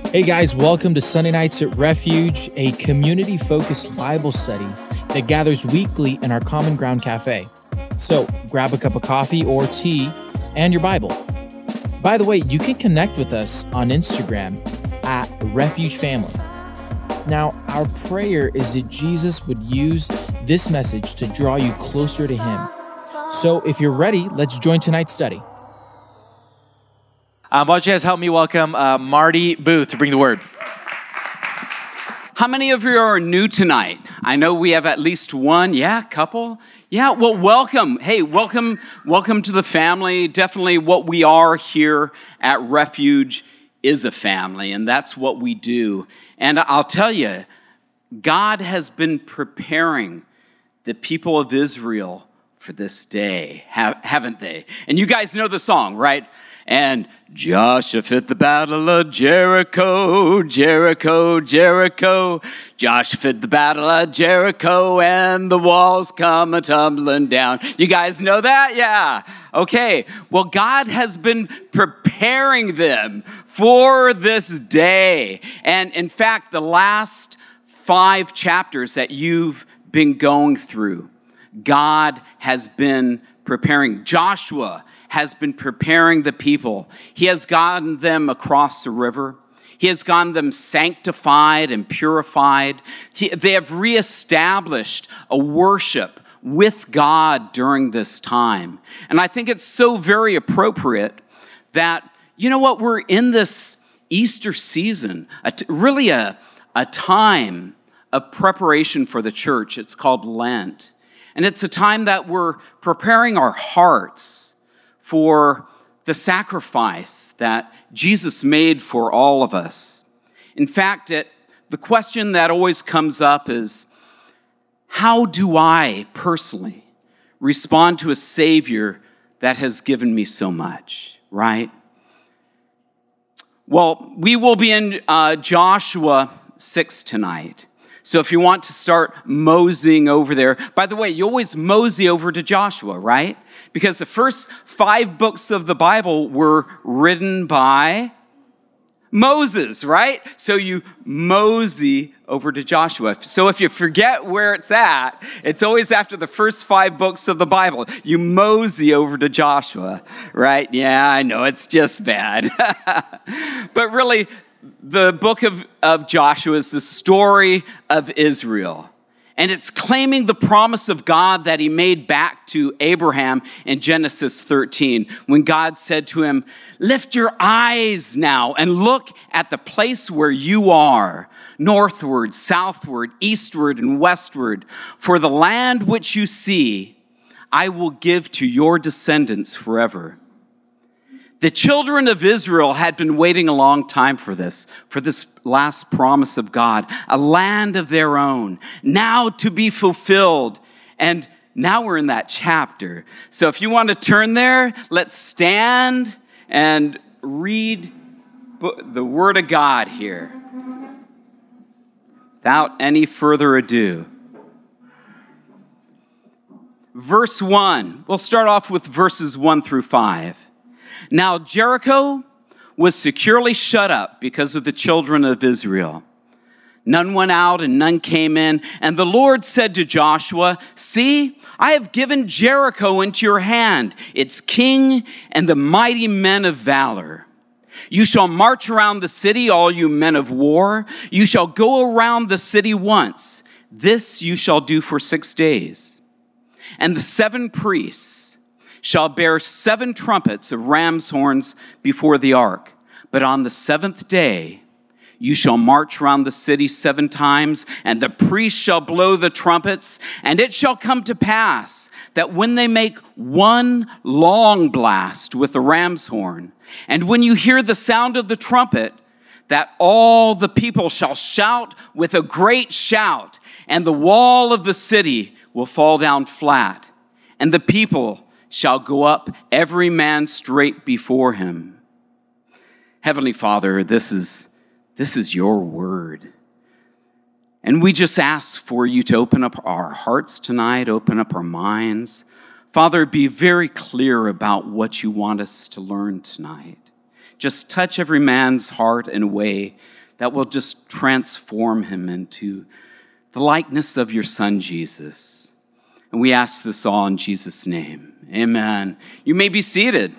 Hey guys, welcome to Sunday Nights at Refuge, a community-focused Bible study that gathers weekly in our Common Ground Cafe. So grab a cup of coffee or tea and your Bible. By the way, you can connect with us on Instagram at Refuge Family. Now, our prayer is that Jesus would use this message to draw you closer to Him. So if you're ready, let's join tonight's study. Why don't you guys help me welcome Marty Booth to bring the word. How many of you are new tonight? I know we have at least one. Yeah, couple. Yeah, well, welcome. Hey, welcome to the family. Definitely what we are here at Refuge is a family, and that's what we do. And I'll tell you, God has been preparing the people of Israel for this day, haven't they? And you guys know the song, right? And Joshua fit the battle of Jericho, Jericho, Jericho. Joshua fit the battle of Jericho, and the walls come a-tumbling down. You guys know that? Yeah. Okay. Well, God has been preparing them for this day. And in fact, the last 5 chapters that you've been going through, God has been preparing. Joshua has been preparing the people. He has gotten them across the river. He has gotten them sanctified and purified. They have reestablished a worship with God during this time. And I think it's so very appropriate that, you know what, we're in this Easter season, really a time of preparation for the church. It's called Lent. And it's a time that we're preparing our hearts for the sacrifice that Jesus made for all of us. In fact, the question that always comes up is, how do I personally respond to a Savior that has given me so much, right? Well, we will be in Joshua 6 tonight. So if you want to start moseying over there, by the way, you always mosey over to Joshua, right? Because the first 5 books of the Bible were written by Moses, right? So you mosey over to Joshua. So if you forget where it's at, it's always after the first 5 books of the Bible. You mosey over to Joshua, right? Yeah, I know, it's just bad. But really, the book of Joshua is the story of Israel. And it's claiming the promise of God that he made back to Abraham in Genesis 13, when God said to him, "Lift your eyes now and look at the place where you are, northward, southward, eastward, and westward. For the land which you see, I will give to your descendants forever." The children of Israel had been waiting a long time for this last promise of God, a land of their own, now to be fulfilled. And now we're in that chapter. So if you want to turn there, let's stand and read the Word of God here. Without any further ado. Verse 1. We'll start off with verses 1 through 5. Now Jericho was securely shut up because of the children of Israel. None went out and none came in. And the Lord said to Joshua, "See, I have given Jericho into your hand, its king and the mighty men of valor. You shall march around the city, all you men of war. You shall go around the city once. This you shall do for 6 days. And the 7 priests shall bear 7 trumpets of ram's horns before the ark. But on the 7th day, you shall march around the city 7 times, and the priests shall blow the trumpets. And it shall come to pass that when they make one long blast with the ram's horn, and when you hear the sound of the trumpet, that all the people shall shout with a great shout, and the wall of the city will fall down flat, and the people shall go up every man straight before him." Heavenly Father, this is your word. And we just ask for you to open up our hearts tonight, open up our minds. Father, be very clear about what you want us to learn tonight. Just touch every man's heart in a way that will just transform him into the likeness of your Son, Jesus. And we ask this all in Jesus' name. Amen. You may be seated.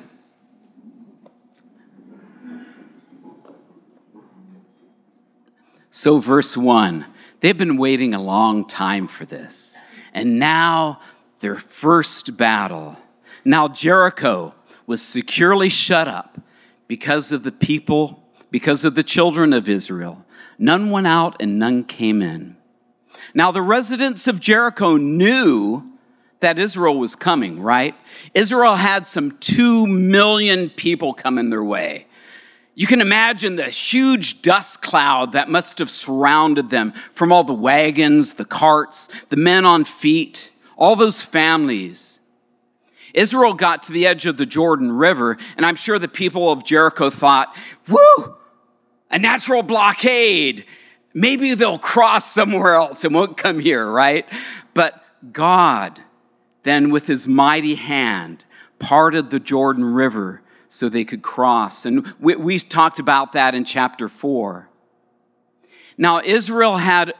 So verse 1, they've been waiting a long time for this. And now their first battle. Now Jericho was securely shut up because of the people, because of the children of Israel. None went out and none came in. Now the residents of Jericho knew that Israel was coming, right? Israel had some 2 million people coming their way. You can imagine the huge dust cloud that must have surrounded them from all the wagons, the carts, the men on feet, all those families. Israel got to the edge of the Jordan River, and I'm sure the people of Jericho thought, woo, a natural blockade. Maybe they'll cross somewhere else and won't come here, right? But God, then with his mighty hand, parted the Jordan River so they could cross. And we talked about that in chapter 4. Now, Israel had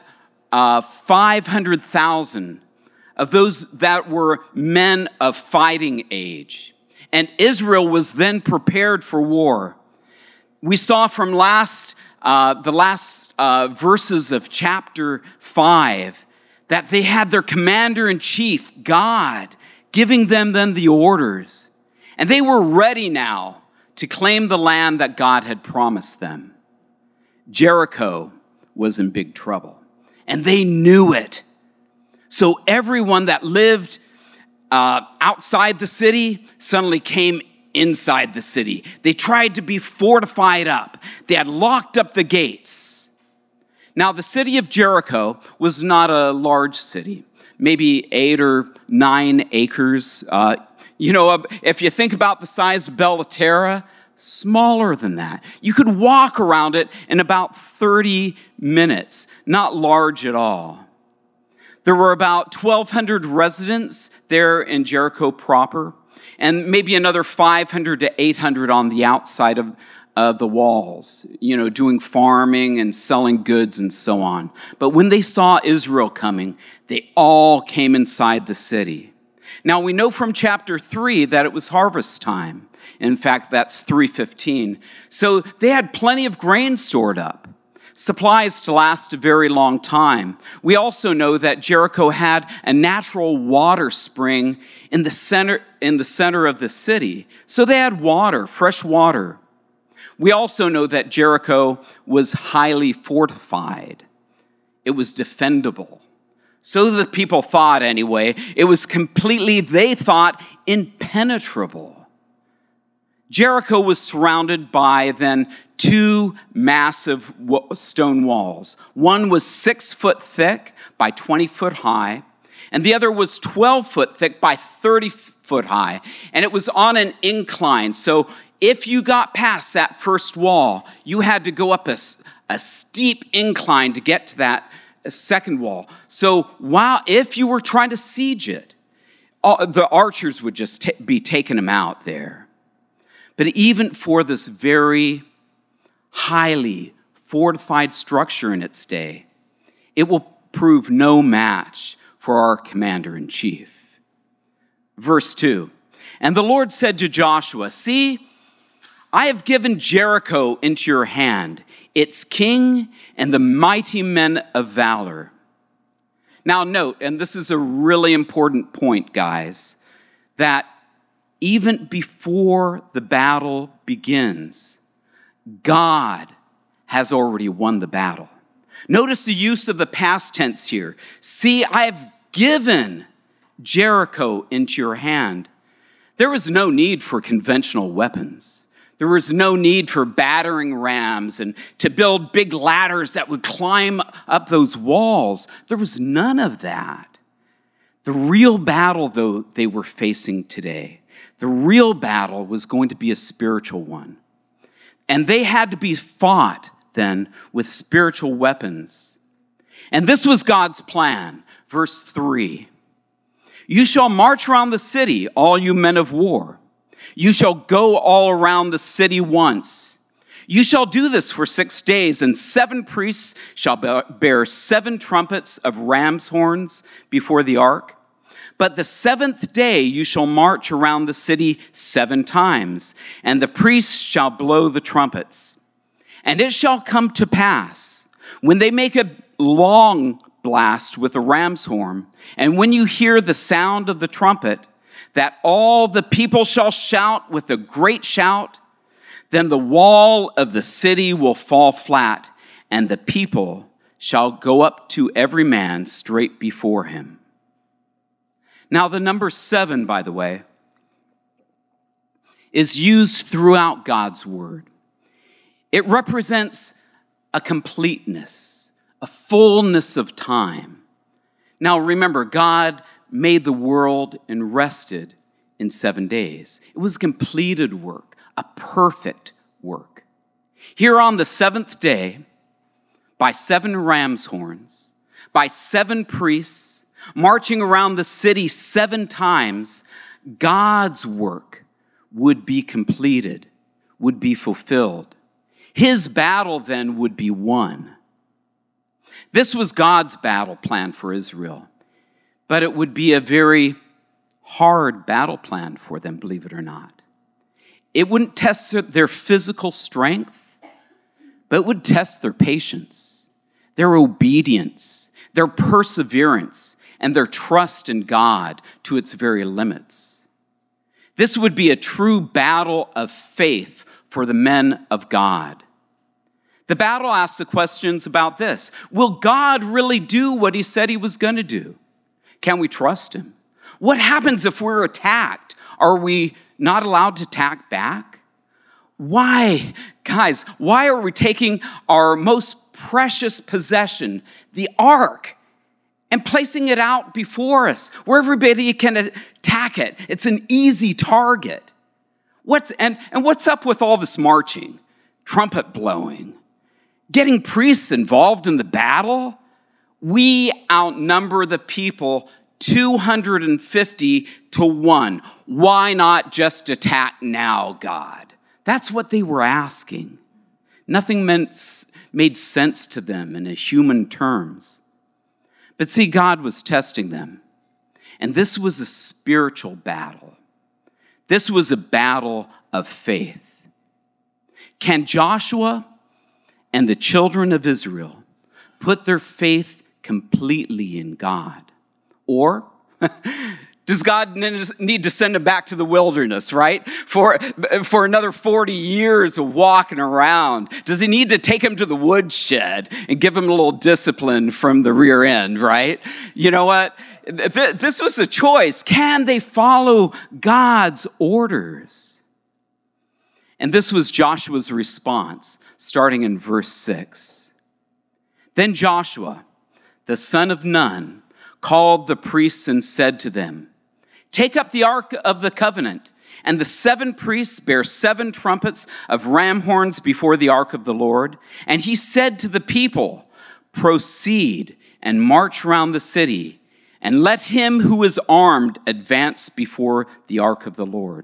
500,000 of those that were men of fighting age. And Israel was then prepared for war. We saw from the last verses of chapter 5 that they had their commander-in-chief, God, giving them then the orders. And they were ready now to claim the land that God had promised them. Jericho was in big trouble, and they knew it. So everyone that lived outside the city suddenly came inside the city. They tried to be fortified up. They had locked up the gates. Now, the city of Jericho was not a large city, maybe 8 or 9 acres. If you think about the size of Bellaterra, smaller than that. You could walk around it in about 30 minutes, not large at all. There were about 1,200 residents there in Jericho proper, and maybe another 500 to 800 on the outside of the walls, doing farming and selling goods and so on. But when they saw Israel coming, they all came inside the city. Now, we know from chapter 3 that it was harvest time. In fact, that's 3:15. So they had plenty of grain stored up, supplies to last a very long time. We also know that Jericho had a natural water spring in the center of the city. So they had water, fresh water. We also know that Jericho was highly fortified. It was defendable. So the people thought anyway. It was completely, they thought, impenetrable. Jericho was surrounded by then 2 massive stone walls. One was 6 foot thick by 20 foot high, and the other was 12 foot thick by 30 foot high. And it was on an incline. So if you got past that first wall, you had to go up a steep incline to get to that second wall. So if you were trying to siege it, the archers would just be taking them out there. But even for this very highly fortified structure in its day, it will prove no match for our commander-in-chief. Verse 2, and the Lord said to Joshua, see, I have given Jericho into your hand, its king and the mighty men of valor. Now note, and this is a really important point, guys, that even before the battle begins, God has already won the battle. Notice the use of the past tense here. See, I have given Jericho into your hand. There was no need for conventional weapons. There was no need for battering rams and to build big ladders that would climb up those walls. There was none of that. The real battle, though, they were facing today, the real battle was going to be a spiritual one. And they had to be fought then with spiritual weapons. And this was God's plan. Verse 3, you shall march around the city, all you men of war. You shall go all around the city once. You shall do this for 6 days, and 7 priests shall bear 7 trumpets of ram's horns before the ark. But the 7th day you shall march around the city 7 times, and the priests shall blow the trumpets. And it shall come to pass, when they make a long blast with a ram's horn, and when you hear the sound of the trumpet, that all the people shall shout with a great shout. Then the wall of the city will fall flat, and the people shall go up to every man straight before him. Now, the number 7, by the way, is used throughout God's word. It represents a completeness, a fullness of time. Now, remember, God made the world and rested in 7 days. It was completed work, a perfect work. Here on the 7th day, by 7 ram's horns, by 7 priests, marching around the city 7 times, God's work would be completed, would be fulfilled. His battle then would be won. This was God's battle plan for Israel, but it would be a very hard battle plan for them, believe it or not. It wouldn't test their physical strength, but it would test their patience, their obedience, their perseverance, and their trust in God to its very limits. This would be a true battle of faith for the men of God. The battle asks the questions about this. Will God really do what he said he was going to do? Can we trust him? What happens if we're attacked? Are we not allowed to attack back? Why, guys, why are we taking our most precious possession, the ark, and placing it out before us where everybody can attack it? It's an easy target. What's up with all this marching, trumpet blowing, getting priests involved in the battle? We outnumber the people 250 to 1. Why not just attack now, God? That's what they were asking. Nothing made sense to them in human terms. But see, God was testing them. And this was a spiritual battle. This was a battle of faith. Can Joshua and the children of Israel put their faith completely in God? Or does God need to send them back to the wilderness, right? For another 40 years of walking around? Does he need to take them to the woodshed and give them a little discipline from the rear end, right? You know what? This was a choice. Can they follow God's orders? And this was Joshua's response, starting in verse 6. Then Joshua, the son of Nun, called the priests and said to them, "Take up the ark of the covenant." And the 7 priests bear 7 trumpets of ram horns before the ark of the Lord. And he said to the people, "Proceed and march round the city, and let him who is armed advance before the ark of the Lord."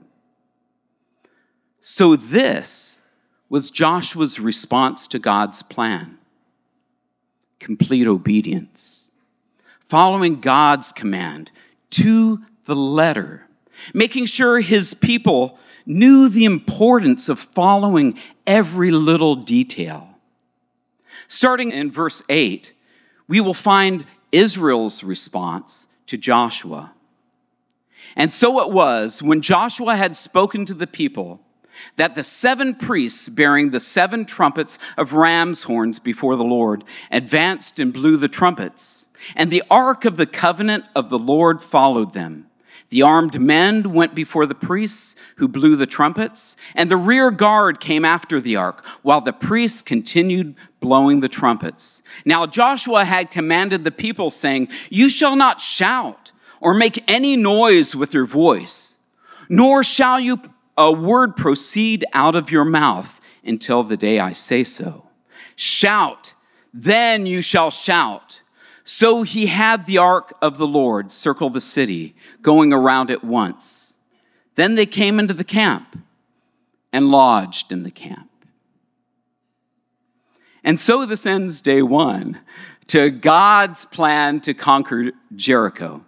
So this was Joshua's response to God's plan. Complete obedience. Following God's command to the letter. Making sure his people knew the importance of following every little detail. Starting in verse 8, we will find Israel's response to Joshua. And so it was, when Joshua had spoken to the people, that the 7 priests bearing the 7 trumpets of ram's horns before the Lord advanced and blew the trumpets. And the ark of the covenant of the Lord followed them. The armed men went before the priests who blew the trumpets, and the rear guard came after the ark, while the priests continued blowing the trumpets. Now Joshua had commanded the people, saying, "You shall not shout or make any noise with your voice, nor shall a word proceed out of your mouth until the day I say so. Shout, then you shall shout." So he had the ark of the Lord circle the city, going around it once. Then they came into the camp and lodged in the camp. And so this ends day one to God's plan to conquer Jericho.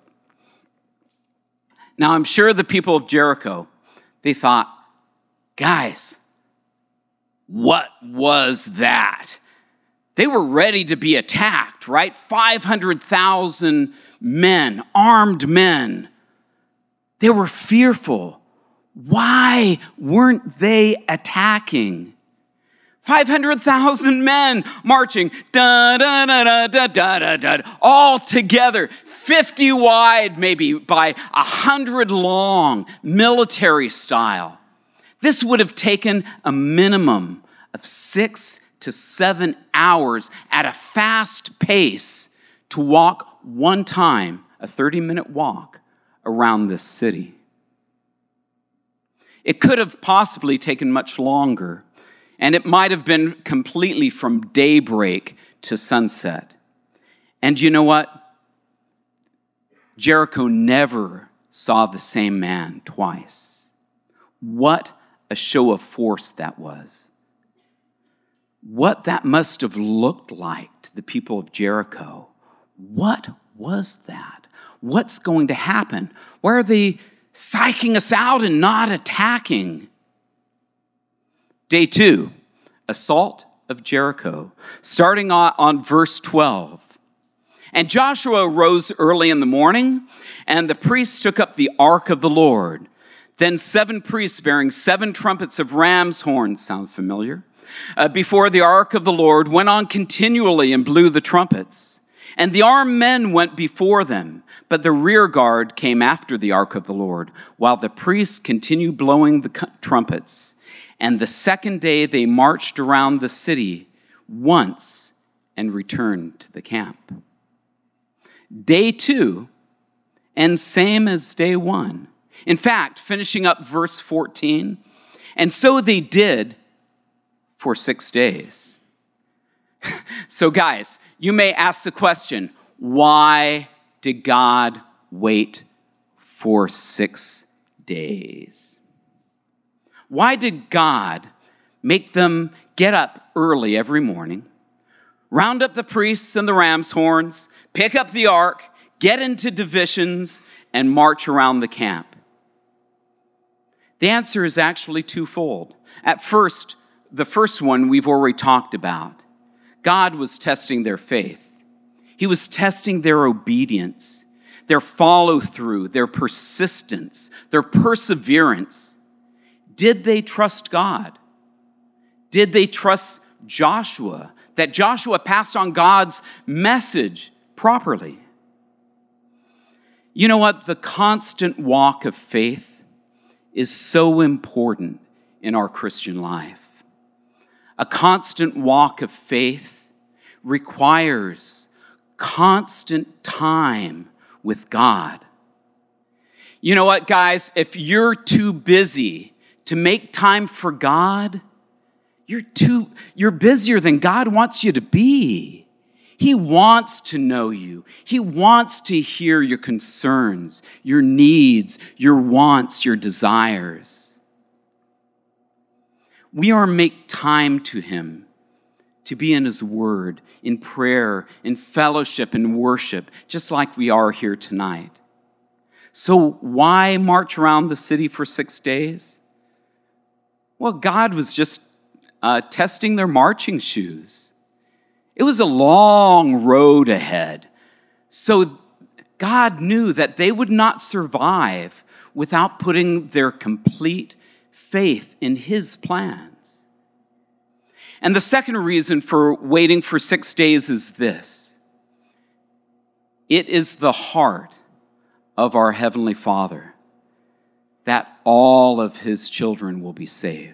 Now, I'm sure the people of Jericho, they thought, guys, what was that? They were ready to be attacked, right? 500,000 men, armed men. They were fearful. Why weren't they attacking? 500,000 men marching, da da da da da da da da, all together, 50 wide, maybe by 100 long, military style. This would have taken a minimum of 6 to 7 hours at a fast pace to walk one time, a 30-minute walk around this city. It could have possibly taken much longer, and it might have been completely from daybreak to sunset. And you know what? Jericho never saw the same man twice. What a show of force that was. What that must have looked like to the people of Jericho. What was that? What's going to happen? Why are they psyching us out and not attacking? Day 2, assault of Jericho, starting on verse 12. And Joshua rose early in the morning, and the priests took up the ark of the Lord. Then 7 priests bearing 7 trumpets of ram's horns, sound familiar, before the ark of the Lord went on continually and blew the trumpets. And the armed men went before them, but the rear guard came after the ark of the Lord, while the priests continued blowing the trumpets. And the second day they marched around the city once and returned to the camp. Day 2, and same as day 1. In fact, finishing up verse 14, and so they did for 6 days. So guys, you may ask the question, why did God wait for 6 days? Why did God make them get up early every morning, round up the priests and the ram's horns, pick up the ark, get into divisions, and march around the camp? The answer is actually twofold. At first, the first one we've already talked about. God was testing their faith. He was testing their obedience, their follow-through, their persistence, their perseverance. Did they trust God? Did they trust Joshua? That Joshua passed on God's message properly? You know what? The constant walk of faith is so important in our Christian life. A constant walk of faith requires constant time with God. You know what, guys? If you're too busy to make time for God, you're busier than God wants you to be. He wants to know you. He wants to hear your concerns, your needs, your wants, your desires. We are to make time to Him, to be in His Word, in prayer, in fellowship, in worship, just like we are here tonight. So why march around the city for 6 days? Well, God was just testing their marching shoes. It was a long road ahead. So God knew that they would not survive without putting their complete faith in His plans. And the second reason for waiting for 6 days is this. It is the heart of our Heavenly Father that all of His children will be saved.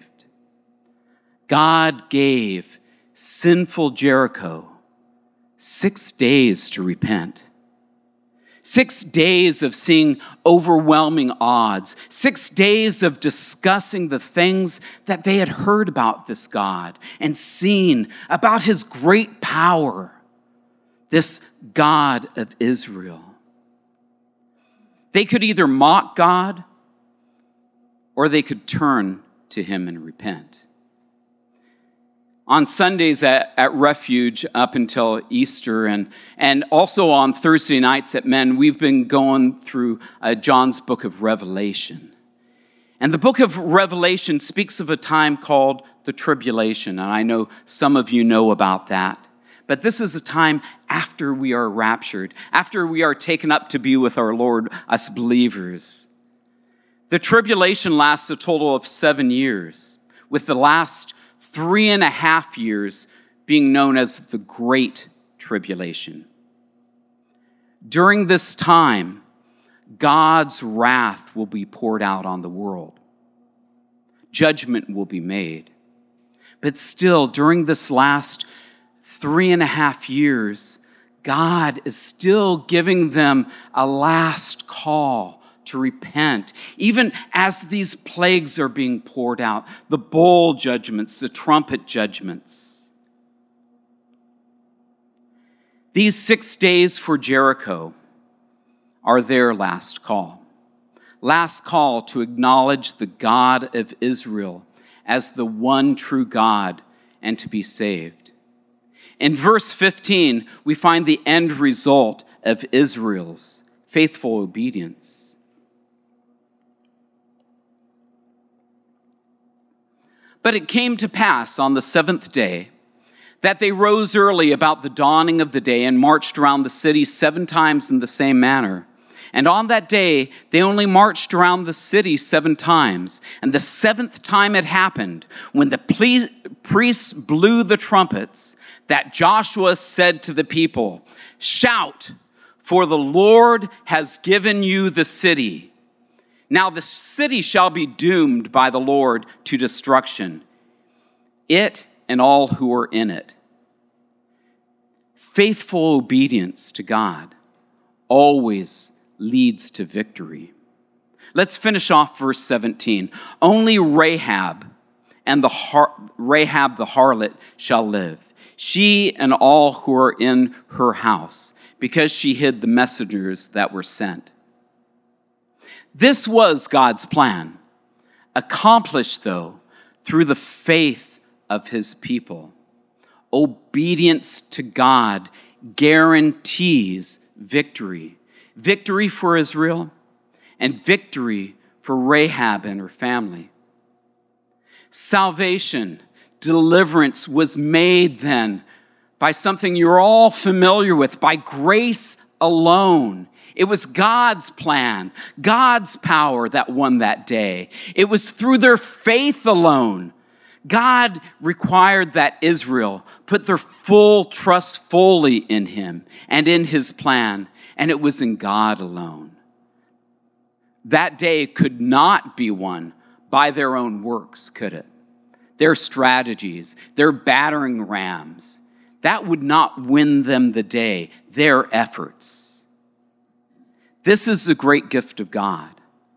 God gave sinful Jericho 6 days to repent. 6 days of seeing overwhelming odds. 6 days of discussing the things that they had heard about this God and seen about His great power, this God of Israel. They could either mock God or they could turn to Him and repent. On Sundays at Refuge up until Easter and also on Thursday nights at Men, we've been going through John's book of Revelation. And the book of Revelation speaks of a time called the tribulation. And I know some of you know about that. But this is a time after we are raptured, after we are taken up to be with our Lord, us believers. The tribulation lasts a total of 7 years, with the last 3.5 years being known as the Great Tribulation. During this time, God's wrath will be poured out on the world. Judgment will be made. But still, during this last 3.5 years, God is still giving them a last call to repent, even as these plagues are being poured out, the bowl judgments, the trumpet judgments. These 6 days for Jericho are their last call to acknowledge the God of Israel as the one true God and to be saved. In verse 15, we find the end result of Israel's faithful obedience. But it came to pass on the 7th day that they rose early about the dawning of the day and marched around the city 7 times in the same manner. And on that day, they only marched around the city 7 times. And the 7th time it happened, when the priests blew the trumpets, that Joshua said to the people, "Shout, for the Lord has given you the city. Now the city shall be doomed by the Lord to destruction, it and all who are in it." Faithful obedience to God always leads to victory. Let's finish off verse 17. Only Rahab the harlot shall live, she and all who are in her house, because she hid the messengers that were sent. This was God's plan, accomplished, though, through the faith of his people. Obedience to God guarantees victory. Victory for Israel and victory for Rahab and her family. Salvation, deliverance was made then by something you're all familiar with, by grace alone. It was God's plan, God's power that won that day. It was through their faith alone. God required that Israel put their full trust fully in him and in his plan, and it was in God alone. That day could not be won by their own works, could it? Their strategies, their battering rams, that would not win them the day, their efforts. This is the great gift of God.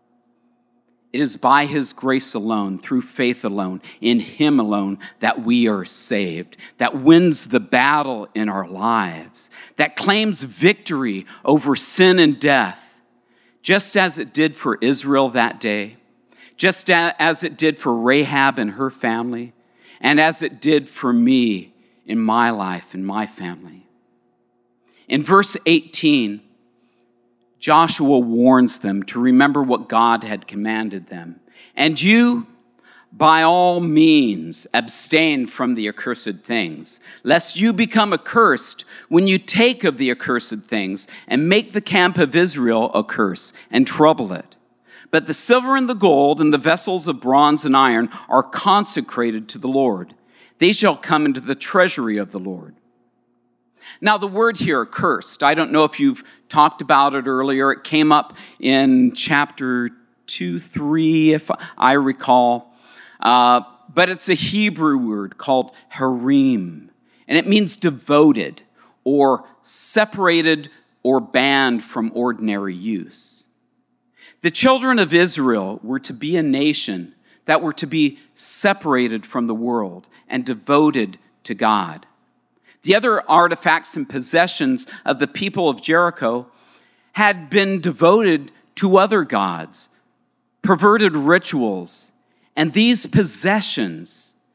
It is by his grace alone, through faith alone, in him alone, that we are saved, that wins the battle in our lives, that claims victory over sin and death, just as it did for Israel that day, just as it did for Rahab and her family, and as it did for me in my life and my family. In verse 18, Joshua warns them to remember what God had commanded them. And you, by all means, abstain from the accursed things, lest you become accursed when you take of the accursed things and make the camp of Israel a curse and trouble it. But the silver and the gold and the vessels of bronze and iron are consecrated to the Lord. They shall come into the treasury of the Lord. Now, the word here, accursed, I don't know if you've talked about it earlier. It came up in chapter 2, 3, if I recall. But it's a Hebrew word called harim, and it means devoted or separated or banned from ordinary use. The children of Israel were to be a nation that were to be separated from the world and devoted to God. The other artifacts and possessions of the people of Jericho had been devoted to other gods, perverted rituals, and these possessions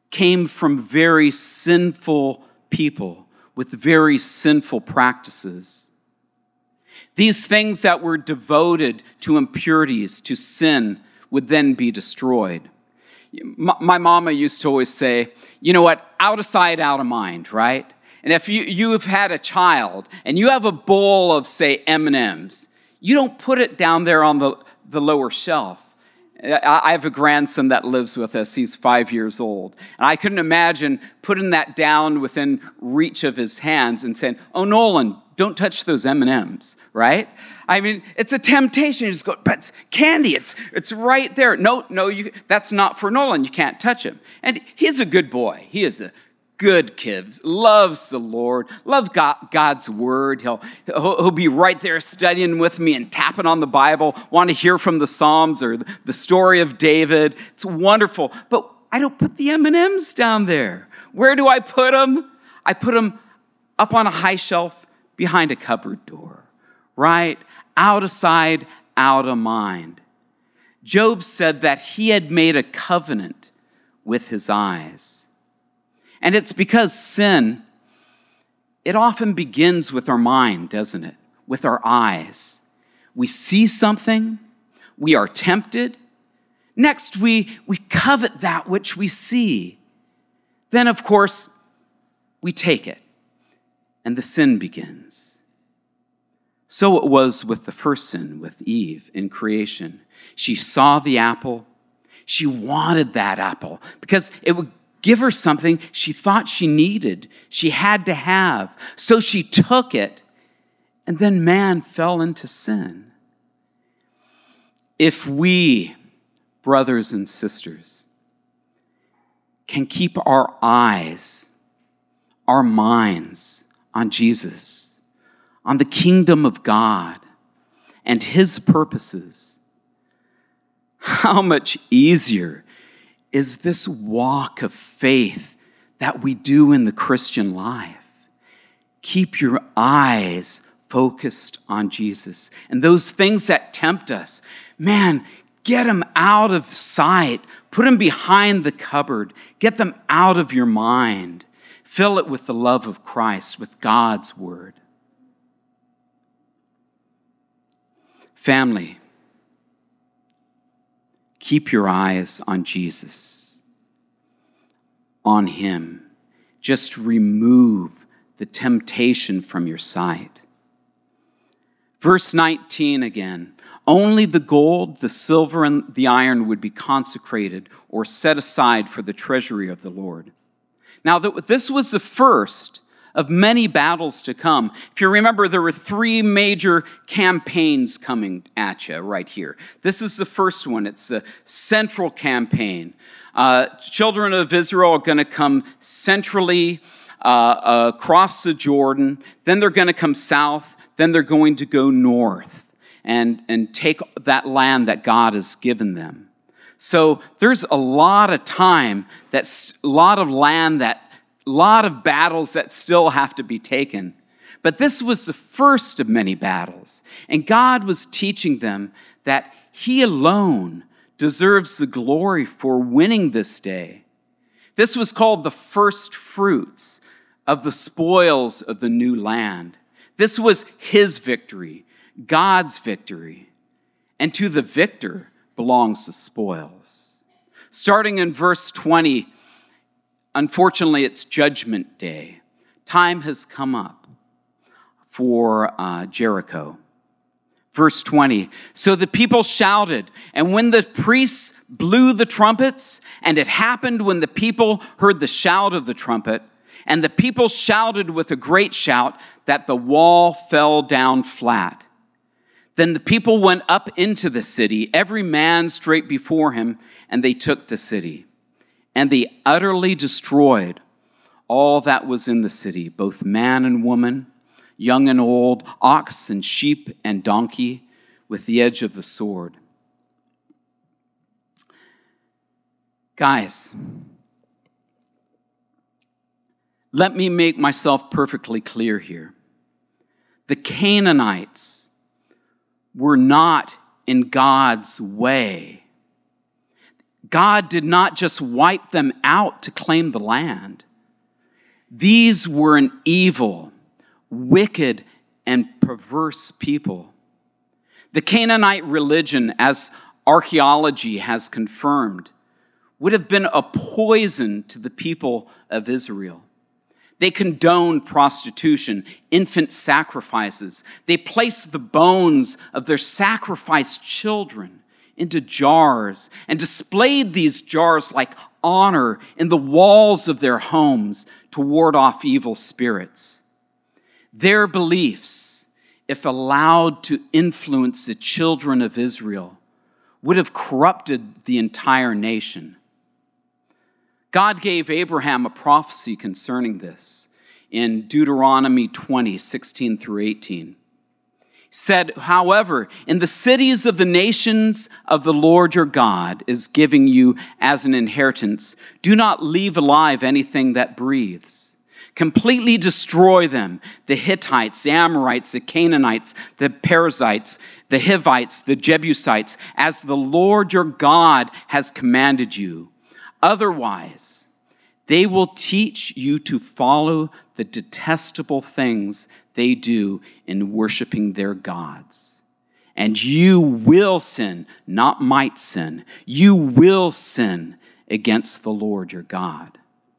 came from very sinful people with very sinful practices. These things that were devoted to impurities, to sin, would then be destroyed. My mama used to always say, you know what, out of sight, out of mind, right? And if you have had a child and you have a bowl of, say, M&Ms, you don't put it down there on the lower shelf. I have a grandson that lives with us. He's 5 years old. And I couldn't imagine putting that down within reach of his hands and saying, oh, Nolan, don't touch those M&Ms, right? I mean, it's a temptation. You just go, but it's candy. It's right there. No, that's not for Nolan. You can't touch him. And he's a good boy. He is a good kid, loves the Lord, loves God's word. He'll be right there studying with me and tapping on the Bible, want to hear from the Psalms or the story of David. It's wonderful. But I don't put the M&Ms down there. Where do I put them? I put them up on a high shelf behind a cupboard door, right? Out of sight, out of mind. Job said that he had made a covenant with his eyes. And it's because sin, it often begins with our mind, doesn't it? With our eyes. We see something, we are tempted. Next, we covet that which we see. Then, of course, we take it, and the sin begins. So it was with the first sin, with Eve in creation. She saw the apple. She wanted that apple because it would give her something she thought she needed, she had to have. So she took it, and then man fell into sin. If we, brothers and sisters, can keep our eyes, our minds on Jesus, on the kingdom of God and his purposes, how much easier is this walk of faith that we do in the Christian life. Keep your eyes focused on Jesus. And those things that tempt us, man, get them out of sight. Put them behind the cupboard. Get them out of your mind. Fill it with the love of Christ, with God's word. Family, keep your eyes on Jesus, on him. Just remove the temptation from your sight. Verse 19 again. Only the gold, the silver, and the iron would be consecrated or set aside for the treasury of the Lord. Now, this was the first of many battles to come. If you remember, there were 3 major campaigns coming at you right here. This is the first one. It's the central campaign. Children of Israel are going to come centrally across the Jordan. Then they're going to come south. Then they're going to go north and take that land that God has given them. So there's a lot of time, a lot of land, a lot of battles that still have to be taken. But this was the first of many battles. And God was teaching them that he alone deserves the glory for winning this day. This was called the first fruits of the spoils of the new land. This was his victory, God's victory. And to the victor belongs the spoils. Starting in verse 20, unfortunately, it's Judgment Day. Time has come up for Jericho. Verse 20, so the people shouted, and when the priests blew the trumpets, and it happened when the people heard the shout of the trumpet, and the people shouted with a great shout, that the wall fell down flat. Then the people went up into the city, every man straight before him, and they took the city. And they utterly destroyed all that was in the city, both man and woman, young and old, ox and sheep and donkey, with the edge of the sword. Guys, let me make myself perfectly clear here. The Canaanites were not in God's way. God did not just wipe them out to claim the land. These were an evil, wicked, and perverse people. The Canaanite religion, as archaeology has confirmed, would have been a poison to the people of Israel. They condoned prostitution, infant sacrifices. They placed the bones of their sacrificed children into jars and displayed these jars like honor in the walls of their homes to ward off evil spirits. Their beliefs, if allowed to influence the children of Israel, would have corrupted the entire nation. God gave Abraham a prophecy concerning this in Deuteronomy 20, 16 through 18. He said, however, in the cities of the nations of the Lord your God is giving you as an inheritance, do not leave alive anything that breathes. Completely destroy them, the Hittites, the Amorites, the Canaanites, the Perizzites, the Hivites, the Jebusites, as the Lord your God has commanded you. Otherwise, they will teach you to follow the detestable things they do in worshiping their gods. And you will sin, not might sin. You will sin against the Lord your God.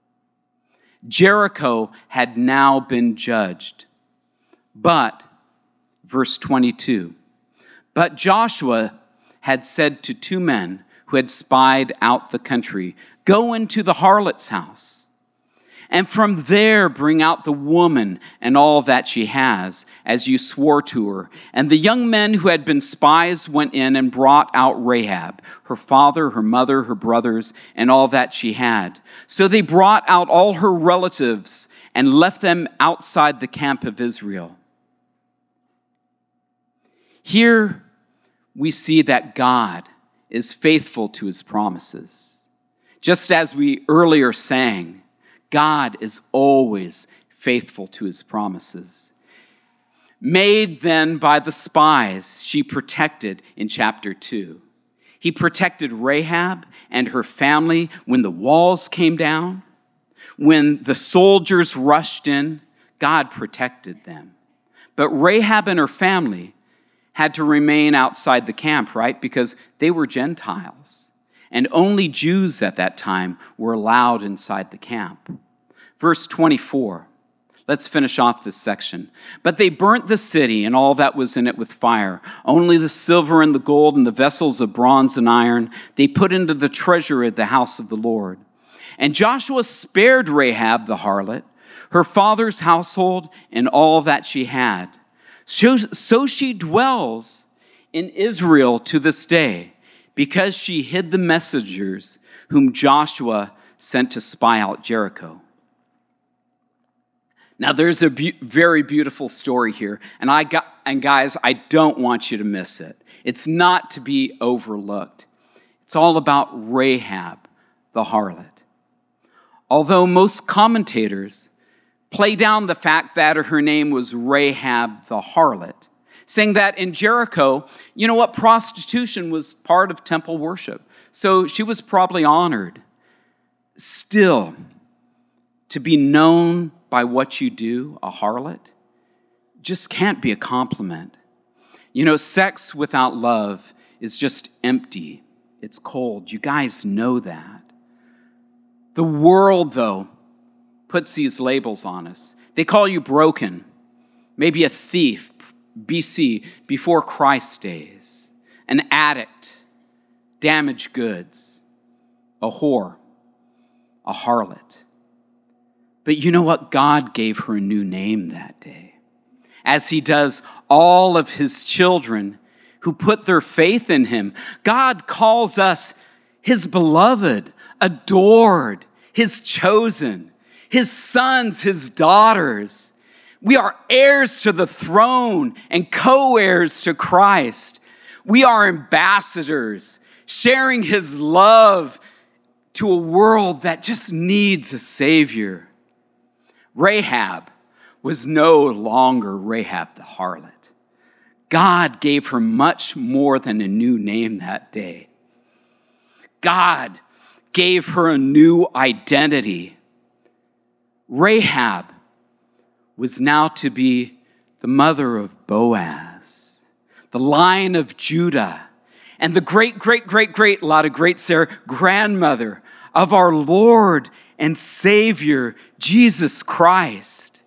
Jericho had now been judged. But, verse 22, but Joshua had said to two men who had spied out the country, go into the harlot's house, and from there bring out the woman and all that she has, as you swore to her. And the young men who had been spies went in and brought out Rahab, her father, her mother, her brothers, and all that she had. So they brought out all her relatives and left them outside the camp of Israel. Here we see that God is faithful to his promises. Just as we earlier sang, God is always faithful to his promises. Made then by the spies she protected in chapter 2. He protected Rahab and her family when the walls came down. When the soldiers rushed in, God protected them. But Rahab and her family had to remain outside the camp, right? Because they were Gentiles. And only Jews at that time were allowed inside the camp. Verse 24. Let's finish off this section. But they burnt the city and all that was in it with fire. Only the silver and the gold and the vessels of bronze and iron they put into the treasury of the house of the Lord. And Joshua spared Rahab the harlot, her father's household, and all that she had. So she dwells in Israel to this day, because she hid the messengers whom Joshua sent to spy out Jericho. Now, there's a very beautiful story here, and guys, I don't want you to miss it. It's not to be overlooked. It's all about Rahab, the harlot. Although most commentators play down the fact that her name was Rahab the harlot, saying that in Jericho, you know what, prostitution was part of temple worship. So she was probably honored. Still, to be known by what you do, a harlot, just can't be a compliment. You know, sex without love is just empty. It's cold. You guys know that. The world, though, puts these labels on us. They call you broken, maybe a thief, BC, before Christ's days, an addict, damaged goods, a whore, a harlot. But you know what? God gave her a new name that day, as he does all of his children who put their faith in him. God calls us his beloved, adored, his chosen, his sons, his daughters. We are heirs to the throne and co-heirs to Christ. We are ambassadors, sharing his love to a world that just needs a Savior. Rahab was no longer Rahab the harlot. God gave her much more than a new name that day. God gave her a new identity. Rahab was now to be the mother of Boaz, the Lion of Judah, and the great, a lot of greats there, grandmother of our Lord and Savior, Jesus Christ.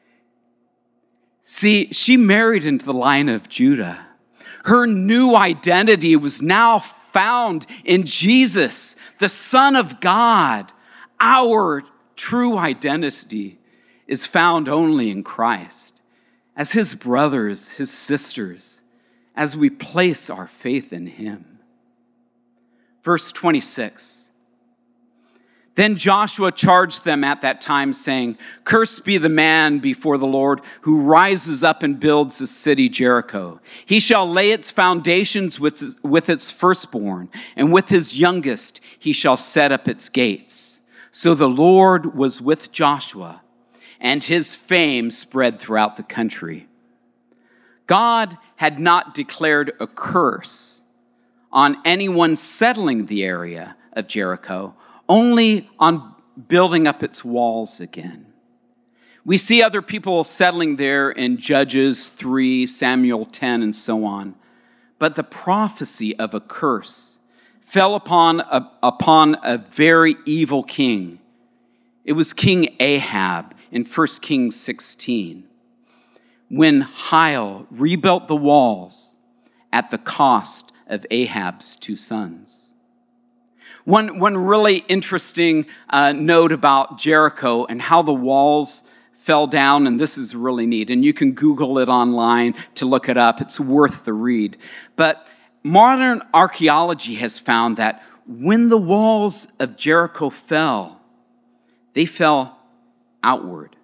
See, she married into the line of Judah. Her new identity was now found in Jesus, the Son of God. Our true identity is found only in Christ, as his brothers, his sisters, as we place our faith in him. Verse 26. Then Joshua charged them at that time, saying, "Cursed be the man before the Lord who rises up and builds the city Jericho. He shall lay its foundations with its firstborn, and with his youngest he shall set up its gates." So the Lord was with Joshua, and his fame spread throughout the country. God had not declared a curse on anyone settling the area of Jericho, only on building up its walls again. We see other people settling there in Judges 3, Samuel 10, and so on. But the prophecy of a curse fell upon a very evil king. It was King Ahab in 1 Kings 16, when Hiel rebuilt the walls at the cost of Ahab's 2 sons. One really interesting note about Jericho and how the walls fell down, and this is really neat, and you can Google it online to look it up. It's worth the read. But modern archaeology has found that when the walls of Jericho fell, they fell outward.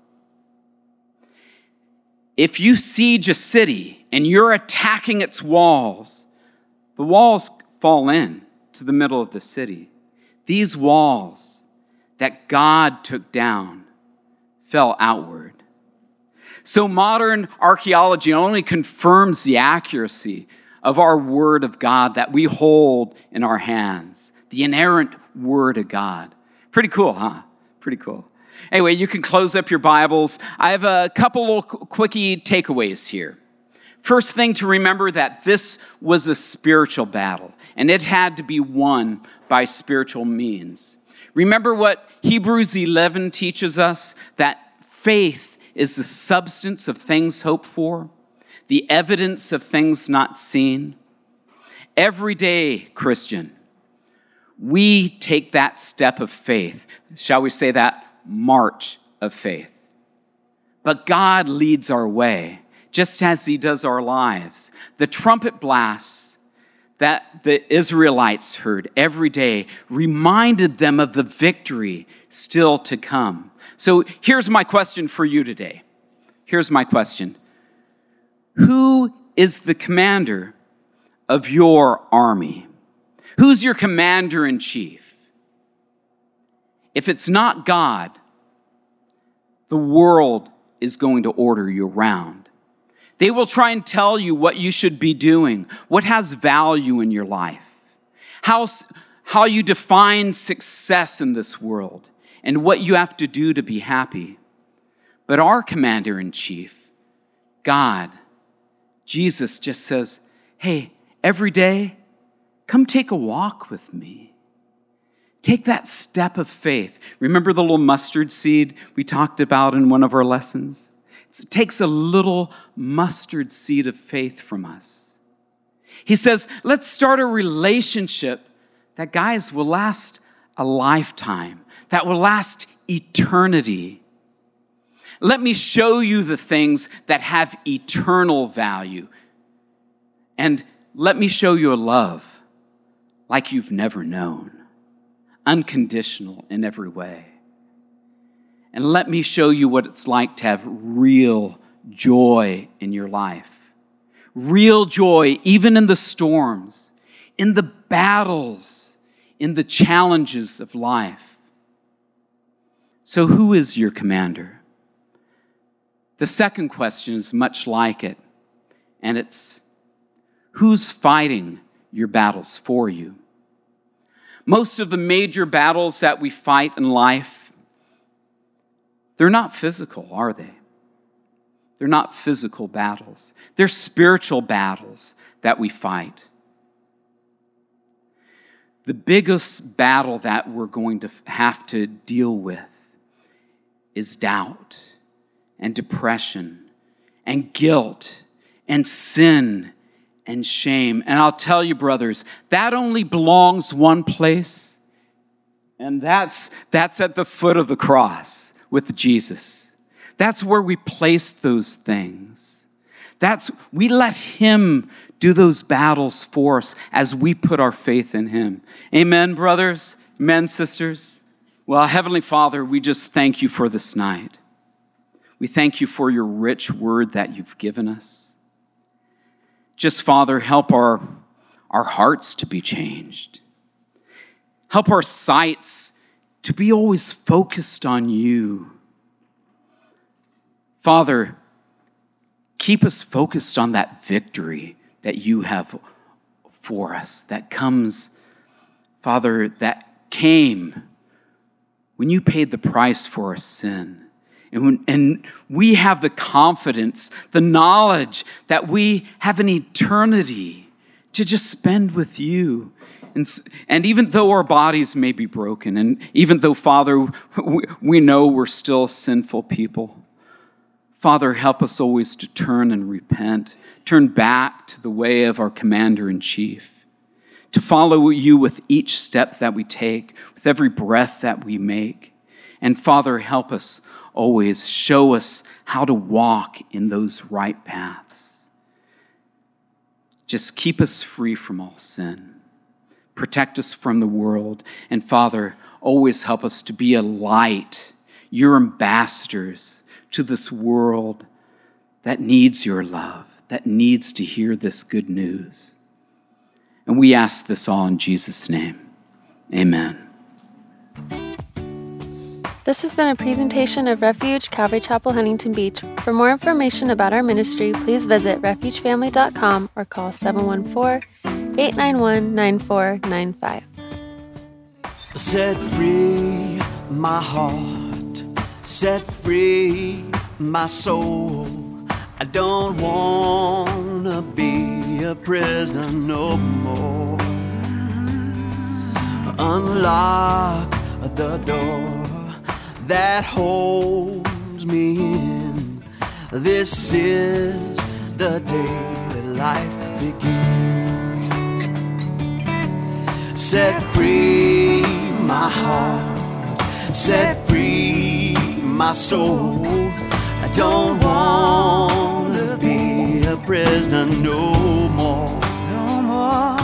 If you siege a city and you're attacking its walls, the walls fall in to the middle of the city. These walls that God took down fell outward. So modern archaeology only confirms the accuracy of our Word of God that we hold in our hands, the inerrant Word of God. Pretty cool, huh? Pretty cool. Anyway, you can close up your Bibles. I have a couple of quickie takeaways here. First thing to remember, that this was a spiritual battle, and it had to be won by spiritual means. Remember what Hebrews 11 teaches us, that faith is the substance of things hoped for, the evidence of things not seen. Every day, Christian, we take that step of faith, shall we say that march of faith. But God leads our way, just as he does our lives. The trumpet blasts that the Israelites heard every day reminded them of the victory still to come. So here's my question for you today. Here's my question. Who is the commander of your army? Who's your commander-in-chief? If it's not God, the world is going to order you around. They will try and tell you what you should be doing, what has value in your life, how you define success in this world, and what you have to do to be happy. But our commander-in-chief, God, Jesus, just says, hey, every day, come take a walk with me. Take that step of faith. Remember the little mustard seed we talked about in one of our lessons? It takes a little mustard seed of faith from us. He says, let's start a relationship that, guys, will last a lifetime, that will last eternity. Let me show you the things that have eternal value. And let me show you a love like you've never known, unconditional in every way. And let me show you what it's like to have real joy in your life. Real joy, even in the storms, in the battles, in the challenges of life. So who is your commander? The second question is much like it, and it's, who's fighting your battles for you? Most of the major battles that we fight in life, they're not physical, are they? They're not physical battles. They're spiritual battles that we fight. The biggest battle that we're going to have to deal with is doubt and depression and guilt and sin and shame. And I'll tell you, brothers, that only belongs one place, and that's at the foot of the cross with Jesus. That's where we place those things. We let him do those battles for us as we put our faith in him. Amen, brothers? Amen, sisters? Well, Heavenly Father, we just thank you for this night. We thank you for your rich word that you've given us. Just, Father, help our hearts to be changed. Help our sights to be always focused on you. Father, keep us focused on that victory that you have for us, that comes, Father, that came when you paid the price for our sin. And we have the confidence, the knowledge that we have an eternity to just spend with you. And even though our bodies may be broken, and even though, Father, we know we're still sinful people, Father, help us always to turn and repent, turn back to the way of our commander-in-chief, to follow you with each step that we take, with every breath that we make. And Father, help us always, show us how to walk in those right paths. Just keep us free from all sin. Protect us from the world. And Father, always help us to be a light, your ambassadors to this world that needs your love, that needs to hear this good news. And we ask this all in Jesus' name. Amen. This has been a presentation of Refuge Calvary Chapel, Huntington Beach. For more information about our ministry, please visit refugefamily.com or call 714-891-9495. Set free my heart, set free my soul. I don't want to be a prisoner no more. Unlock the door that holds me in. This is the day that life begins. Set free my heart, set free my soul. I don't want to be a prisoner no more. No more.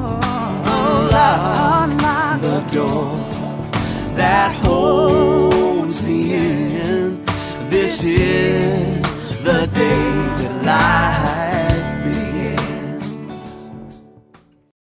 Unlock the door that holds me in. This is the day